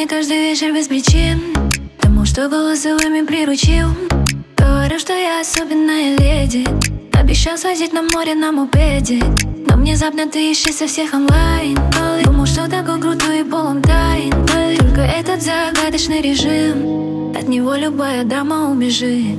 каждый вечер без причин, тому, что голосовыми приручил. Говорю, что я особенная леди, обещал свозить на море на мопеде, но внезапно ты исчез со всех онлайн. Думал, что такой крутой и полон тайн, только этот загадочный режим, от него любая драма убежит.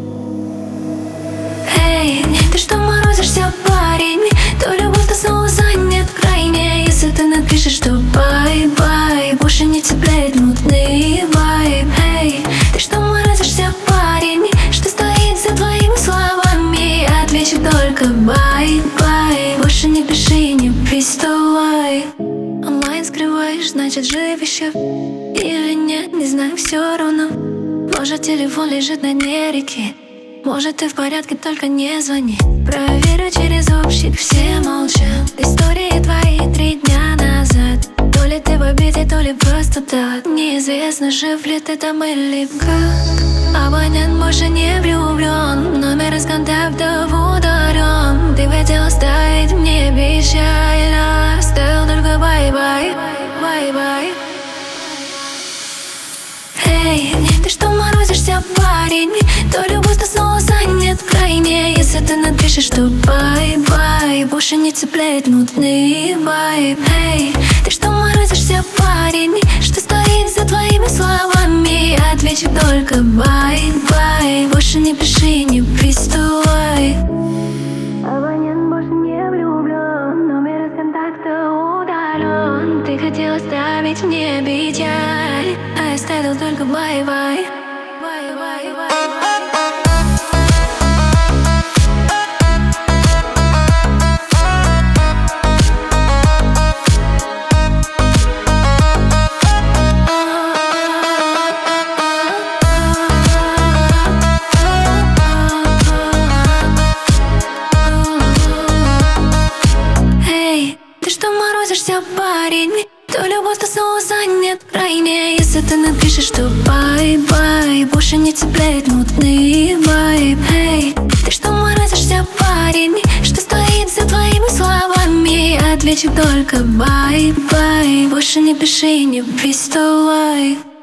Эй, ты что морозишься, парень? То любовь, то снова занят крайне. Если ты напишешь, что бай-бай, больше не цепляет мутный вайб. Эй, ты что морозишься, парень? Что стоит за твоими словами? Отвечу только бай-бай, больше не пиши и не приставай. Онлайн скрываешь, значит жив еще или нет, не знаю, все равно. Может, телефон лежит на дне реки, может, ты в порядке, только не звони. Проверю через общик, все молчат. Истории твои 3 дня назад. То ли ты в обиде, то ли просто так. Неизвестно, жив ли ты там или как. Абонент больше не влюблен, номер из контактов удален. Ты хотел оставить мне печаль, оставил только бай-бай, бай-бай. Эй, ты что морозишься, парень? То любовь, то снова занят крайне. Если ты напишешь, что бай-бай, больше не цепляет мутный вайб. Эй, ты что морозишься, парень? Что стоит за твоими словами? Отвечу только бай-бай, больше не пиши и не приставай. Абонент больше не влюблен, номер из контакта удален. Ты хотел оставить мне печаль, а я оставил только бай-бай. Парень, то любовь, то снова занят крайне. Если ты напишешь, что бай-бай, больше не цепляет мутный вайб. Эй, ты что морозишься, парень? Что стоит за твоими словами? Отвечу только бай-бай, больше не пиши и не приставай.